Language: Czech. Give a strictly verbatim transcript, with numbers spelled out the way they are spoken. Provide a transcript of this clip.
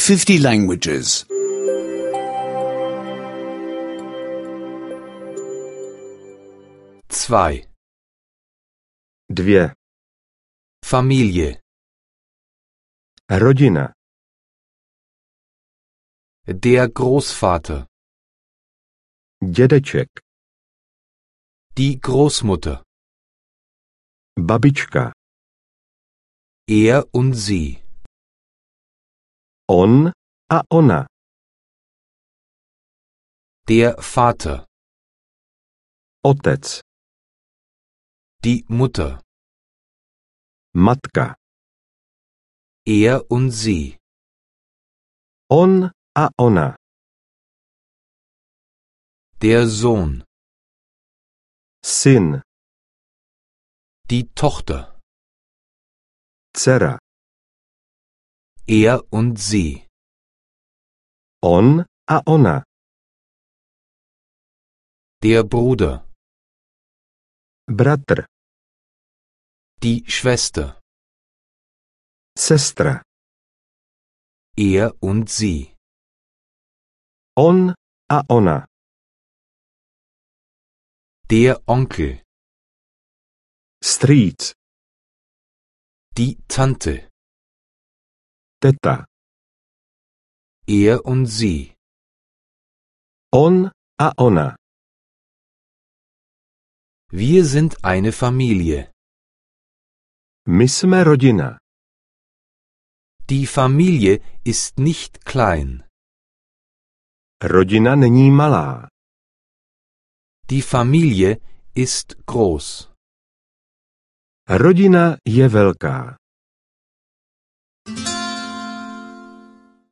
fifty languages. Zwei. Dvě. Familie. Rodina. Der Großvater. Dědeček. Die Großmutter. Babička. Er und sie. On a ona. Der Vater. Otec. Die Mutter. Matka. Er und sie. On a ona. Der Sohn. Syn. Die Tochter. Dcera. Er und sie. On a ona. Der Bruder. Bratr. Die Schwester. Sestra. Er und sie. On a ona. Der Onkel. Strýc. Die Tante. Teta. Er und sie. On a ona. Wir sind eine Familie. My jsme rodina. Die Familie ist nicht klein. Rodina není malá. Die Familie ist groß. Rodina je velká.